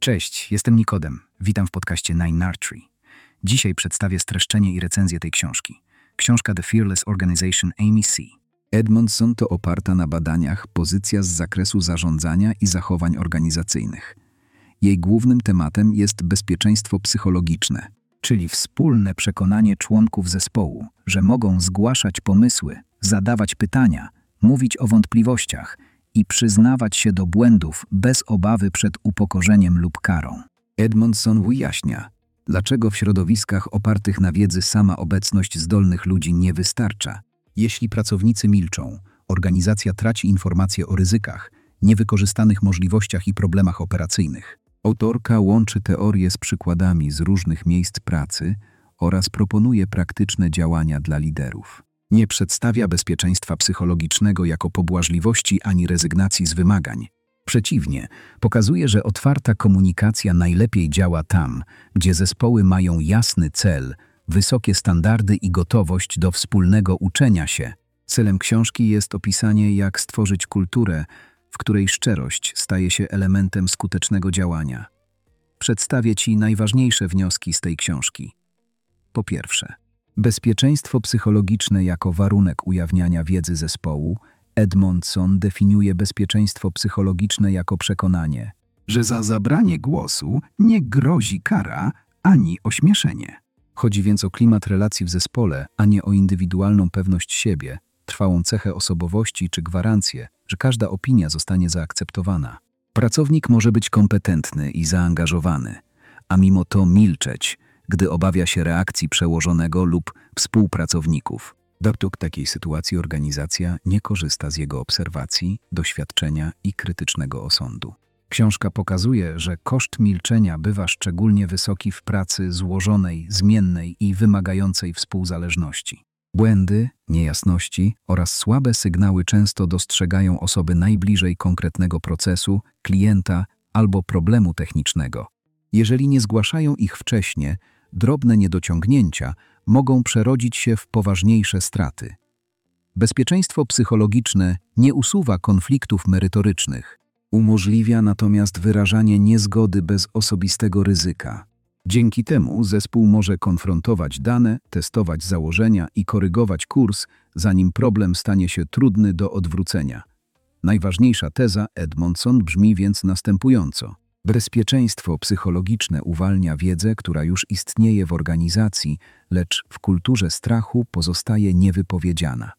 Cześć, jestem Nikodem. Witam w podcaście Nine Archery. Dzisiaj przedstawię streszczenie i recenzję tej książki. Książka The Fearless Organization Amy C. Edmondson to oparta na badaniach pozycja z zakresu zarządzania i zachowań organizacyjnych. Jej głównym tematem jest bezpieczeństwo psychologiczne, Czyli wspólne przekonanie członków zespołu, że mogą zgłaszać pomysły, zadawać pytania, mówić o wątpliwościach i przyznawać się do błędów bez obawy przed upokorzeniem lub karą. Edmondson wyjaśnia, dlaczego w środowiskach opartych na wiedzy sama obecność zdolnych ludzi nie wystarcza. Jeśli pracownicy milczą, organizacja traci informacje o ryzykach, niewykorzystanych możliwościach i problemach operacyjnych. Autorka łączy teorię z przykładami z różnych miejsc pracy oraz proponuje praktyczne działania dla liderów. Nie przedstawia bezpieczeństwa psychologicznego jako pobłażliwości ani rezygnacji z wymagań. Przeciwnie, pokazuje, że otwarta komunikacja najlepiej działa tam, gdzie zespoły mają jasny cel, wysokie standardy i gotowość do wspólnego uczenia się. Celem książki jest opisanie, jak stworzyć kulturę, w której szczerość staje się elementem skutecznego działania. Przedstawię Ci najważniejsze wnioski z tej książki. Po pierwsze, bezpieczeństwo psychologiczne jako warunek ujawniania wiedzy zespołu. Edmondson definiuje bezpieczeństwo psychologiczne jako przekonanie, że za zabranie głosu nie grozi kara ani ośmieszenie. Chodzi więc o klimat relacji w zespole, a nie o indywidualną pewność siebie, trwałą cechę osobowości czy gwarancję, że każda opinia zostanie zaakceptowana. Pracownik może być kompetentny i zaangażowany, a mimo to milczeć, gdy obawia się reakcji przełożonego lub współpracowników. W takiej sytuacji organizacja nie korzysta z jego obserwacji, doświadczenia i krytycznego osądu. Książka pokazuje, że koszt milczenia bywa szczególnie wysoki w pracy złożonej, zmiennej i wymagającej współzależności. Błędy, niejasności oraz słabe sygnały często dostrzegają osoby najbliżej konkretnego procesu, klienta albo problemu technicznego. Jeżeli nie zgłaszają ich wcześnie, drobne niedociągnięcia mogą przerodzić się w poważniejsze straty. Bezpieczeństwo psychologiczne nie usuwa konfliktów merytorycznych, umożliwia natomiast wyrażanie niezgody bez osobistego ryzyka. Dzięki temu zespół może konfrontować dane, testować założenia i korygować kurs, zanim problem stanie się trudny do odwrócenia. Najważniejsza teza Edmondson brzmi więc następująco. Bezpieczeństwo psychologiczne uwalnia wiedzę, która już istnieje w organizacji, lecz w kulturze strachu pozostaje niewypowiedziana.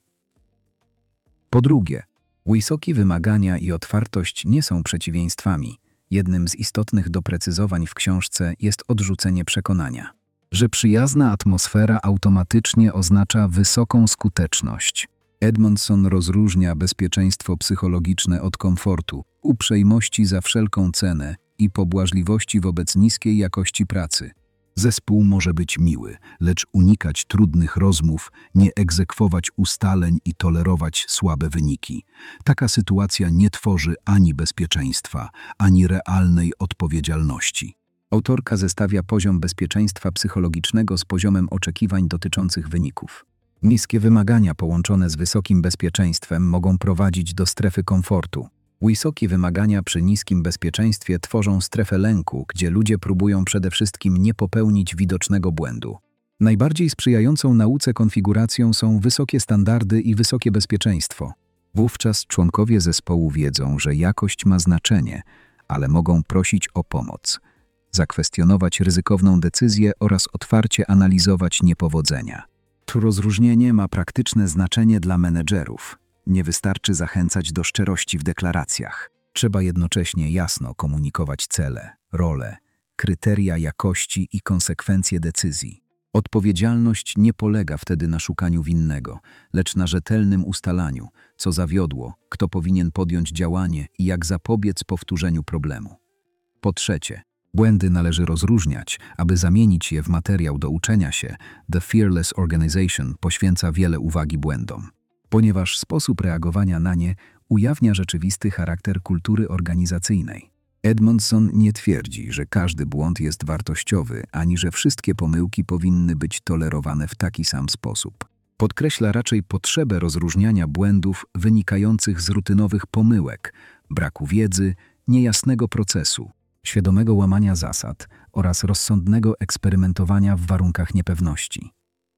Po drugie, wysokie wymagania i otwartość nie są przeciwieństwami. Jednym z istotnych doprecyzowań w książce jest odrzucenie przekonania, że przyjazna atmosfera automatycznie oznacza wysoką skuteczność. Edmondson rozróżnia bezpieczeństwo psychologiczne od komfortu, uprzejmości za wszelką cenę i pobłażliwości wobec niskiej jakości pracy. Zespół może być miły, lecz unikać trudnych rozmów, nie egzekwować ustaleń i tolerować słabe wyniki. Taka sytuacja nie tworzy ani bezpieczeństwa, ani realnej odpowiedzialności. Autorka zestawia poziom bezpieczeństwa psychologicznego z poziomem oczekiwań dotyczących wyników. Niskie wymagania połączone z wysokim bezpieczeństwem mogą prowadzić do strefy komfortu. Wysokie wymagania przy niskim bezpieczeństwie tworzą strefę lęku, gdzie ludzie próbują przede wszystkim nie popełnić widocznego błędu. Najbardziej sprzyjającą nauce konfiguracją są wysokie standardy i wysokie bezpieczeństwo. Wówczas członkowie zespołu wiedzą, że jakość ma znaczenie, ale mogą prosić o pomoc, zakwestionować ryzykowną decyzję oraz otwarcie analizować niepowodzenia. To rozróżnienie ma praktyczne znaczenie dla menedżerów. Nie wystarczy zachęcać do szczerości w deklaracjach. Trzeba jednocześnie jasno komunikować cele, role, kryteria jakości i konsekwencje decyzji. Odpowiedzialność nie polega wtedy na szukaniu winnego, lecz na rzetelnym ustalaniu, co zawiodło, kto powinien podjąć działanie i jak zapobiec powtórzeniu problemu. Po trzecie, błędy należy rozróżniać, aby zamienić je w materiał do uczenia się. The Fearless Organization poświęca wiele uwagi błędom, ponieważ sposób reagowania na nie ujawnia rzeczywisty charakter kultury organizacyjnej. Edmondson nie twierdzi, że każdy błąd jest wartościowy, ani że wszystkie pomyłki powinny być tolerowane w taki sam sposób. Podkreśla raczej potrzebę rozróżniania błędów wynikających z rutynowych pomyłek, braku wiedzy, niejasnego procesu. świadomego łamania zasad oraz rozsądnego eksperymentowania w warunkach niepewności.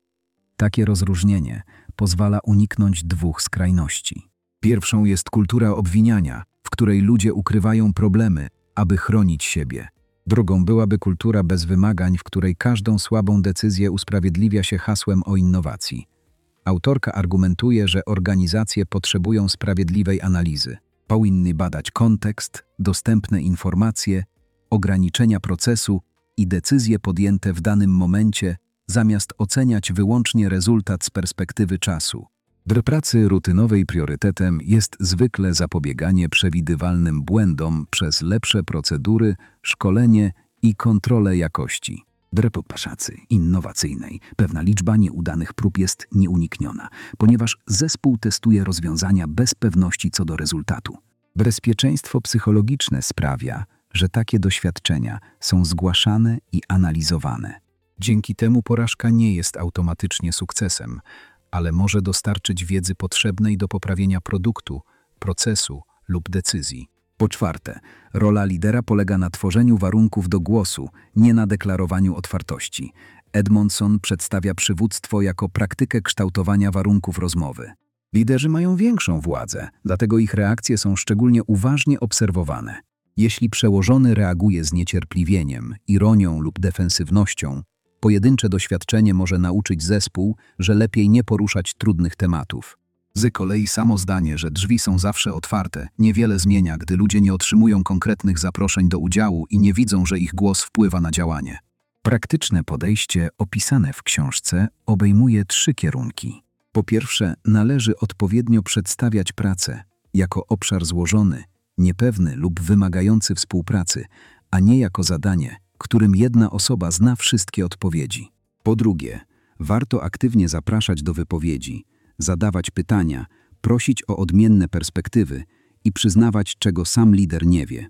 Takie rozróżnienie pozwala uniknąć dwóch skrajności. Pierwszą jest kultura obwiniania, w której ludzie ukrywają problemy, aby chronić siebie. Drugą byłaby kultura bez wymagań, w której każdą słabą decyzję usprawiedliwia się hasłem o innowacji. Autorka argumentuje, że organizacje potrzebują sprawiedliwej analizy. Powinny badać kontekst, dostępne informacje, ograniczenia procesu i decyzje podjęte w danym momencie, zamiast oceniać wyłącznie rezultat z perspektywy czasu. Dla pracy rutynowej priorytetem jest zwykle zapobieganie przewidywalnym błędom przez lepsze procedury, szkolenie i kontrolę jakości. Dla pracy innowacyjnej pewna liczba nieudanych prób jest nieunikniona, ponieważ zespół testuje rozwiązania bez pewności co do rezultatu. Bezpieczeństwo psychologiczne sprawia, że takie doświadczenia są zgłaszane i analizowane. Dzięki temu porażka nie jest automatycznie sukcesem, ale może dostarczyć wiedzy potrzebnej do poprawienia produktu, procesu lub decyzji. Po czwarte, rola lidera polega na tworzeniu warunków do głosu, nie na deklarowaniu otwartości. Edmondson przedstawia przywództwo jako praktykę kształtowania warunków rozmowy. Liderzy mają większą władzę, dlatego ich reakcje są szczególnie uważnie obserwowane. Jeśli przełożony reaguje z niecierpliwieniem, ironią lub defensywnością, pojedyncze doświadczenie może nauczyć zespół, że lepiej nie poruszać trudnych tematów. Z kolei samo zdanie, że drzwi są zawsze otwarte, niewiele zmienia, gdy ludzie nie otrzymują konkretnych zaproszeń do udziału i nie widzą, że ich głos wpływa na działanie. Praktyczne podejście opisane w książce obejmuje 3 kierunki. Po pierwsze, należy odpowiednio przedstawiać pracę jako obszar złożony, niepewny lub wymagający współpracy, a nie jako zadanie, którym jedna osoba zna wszystkie odpowiedzi. Po drugie, warto aktywnie zapraszać do wypowiedzi, zadawać pytania, prosić o odmienne perspektywy i przyznawać, czego sam lider nie wie.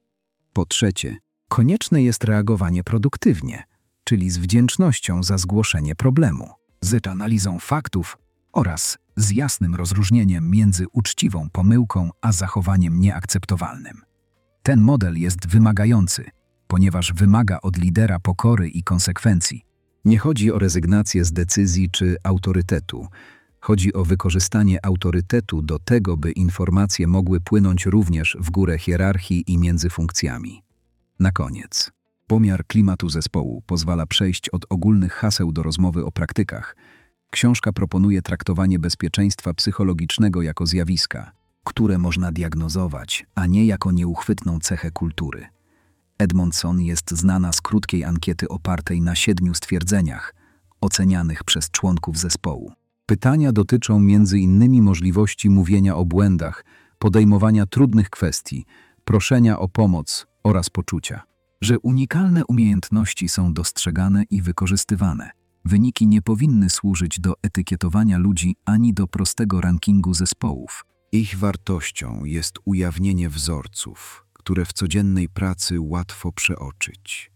Po trzecie, konieczne jest reagowanie produktywnie, czyli z wdzięcznością za zgłoszenie problemu, z analizą faktów oraz z jasnym rozróżnieniem między uczciwą pomyłką a zachowaniem nieakceptowalnym. Ten model jest wymagający, ponieważ wymaga od lidera pokory i konsekwencji. Nie chodzi o rezygnację z decyzji czy autorytetu. Chodzi o wykorzystanie autorytetu do tego, by informacje mogły płynąć również w górę hierarchii i między funkcjami. Na koniec. Pomiar klimatu zespołu pozwala przejść od ogólnych haseł do rozmowy o praktykach. Książka proponuje traktowanie bezpieczeństwa psychologicznego jako zjawiska, które można diagnozować, a nie jako nieuchwytną cechę kultury. Edmondson jest znana z krótkiej ankiety opartej na 7 stwierdzeniach, ocenianych przez członków zespołu. Pytania dotyczą m.in. możliwości mówienia o błędach, podejmowania trudnych kwestii, proszenia o pomoc oraz poczucia, że unikalne umiejętności są dostrzegane i wykorzystywane. Wyniki nie powinny służyć do etykietowania ludzi ani do prostego rankingu zespołów. Ich wartością jest ujawnienie wzorców, które w codziennej pracy łatwo przeoczyć.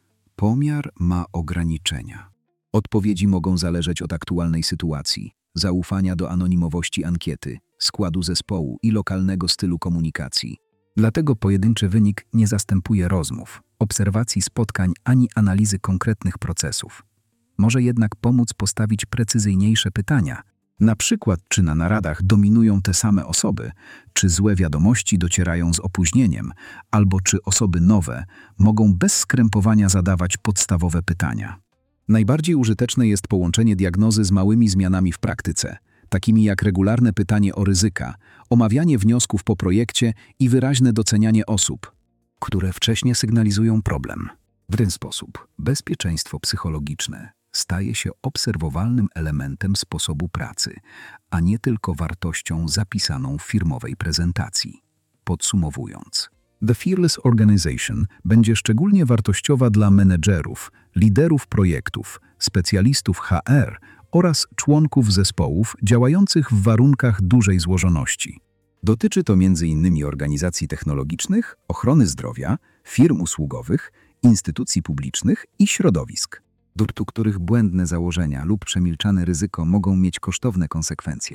Pomiar ma ograniczenia. Odpowiedzi mogą zależeć od aktualnej sytuacji, zaufania do anonimowości ankiety, składu zespołu i lokalnego stylu komunikacji. Dlatego pojedynczy wynik nie zastępuje rozmów, obserwacji spotkań ani analizy konkretnych procesów. Może jednak pomóc postawić precyzyjniejsze pytania, na przykład czy na naradach dominują te same osoby, czy złe wiadomości docierają z opóźnieniem, albo czy osoby nowe mogą bez skrępowania zadawać podstawowe pytania. Najbardziej użyteczne jest połączenie diagnozy z małymi zmianami w praktyce, takimi jak regularne pytanie o ryzyka, omawianie wniosków po projekcie i wyraźne docenianie osób, które wcześniej sygnalizują problem. W ten sposób bezpieczeństwo psychologiczne staje się obserwowalnym elementem sposobu pracy, a nie tylko wartością zapisaną w firmowej prezentacji. Podsumowując, The Fearless Organization będzie szczególnie wartościowa dla menedżerów, liderów projektów, specjalistów HR oraz członków zespołów działających w warunkach dużej złożoności. Dotyczy to m.in. organizacji technologicznych, ochrony zdrowia, firm usługowych, instytucji publicznych i środowisk, do których błędne założenia lub przemilczane ryzyko mogą mieć kosztowne konsekwencje.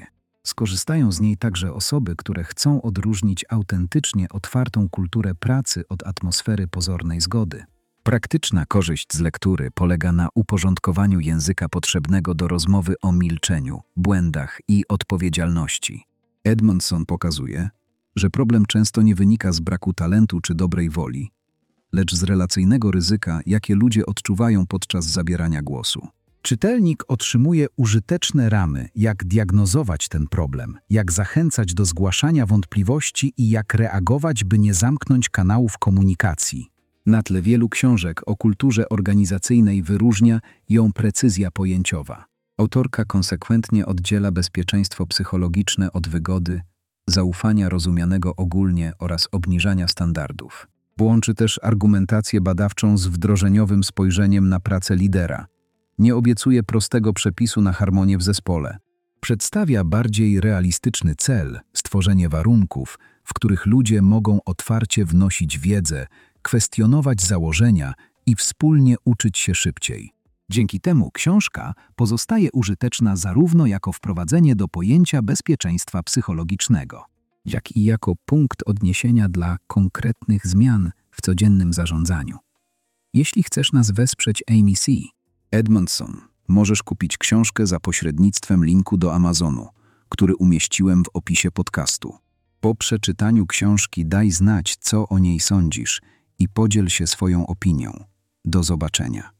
Skorzystają z niej także osoby, które chcą odróżnić autentycznie otwartą kulturę pracy od atmosfery pozornej zgody. Praktyczna korzyść z lektury polega na uporządkowaniu języka potrzebnego do rozmowy o milczeniu, błędach i odpowiedzialności. Edmondson pokazuje, że problem często nie wynika z braku talentu czy dobrej woli, lecz z relacyjnego ryzyka, jakie ludzie odczuwają podczas zabierania głosu. Czytelnik otrzymuje użyteczne ramy, jak diagnozować ten problem, jak zachęcać do zgłaszania wątpliwości i jak reagować, by nie zamknąć kanałów komunikacji. Na tle wielu książek o kulturze organizacyjnej wyróżnia ją precyzja pojęciowa. Autorka konsekwentnie oddziela bezpieczeństwo psychologiczne od wygody, zaufania rozumianego ogólnie oraz obniżania standardów. Łączy też argumentację badawczą z wdrożeniowym spojrzeniem na pracę lidera. Nie obiecuje prostego przepisu na harmonię w zespole. Przedstawia bardziej realistyczny cel, stworzenie warunków, w których ludzie mogą otwarcie wnosić wiedzę, kwestionować założenia i wspólnie uczyć się szybciej. Dzięki temu książka pozostaje użyteczna zarówno jako wprowadzenie do pojęcia bezpieczeństwa psychologicznego, jak i jako punkt odniesienia dla konkretnych zmian w codziennym zarządzaniu. Jeśli chcesz nas wesprzeć Amy C. Edmondson, możesz kupić książkę za pośrednictwem linku do Amazonu, który umieściłem w opisie podcastu. Po przeczytaniu książki daj znać, co o niej sądzisz i podziel się swoją opinią. Do zobaczenia.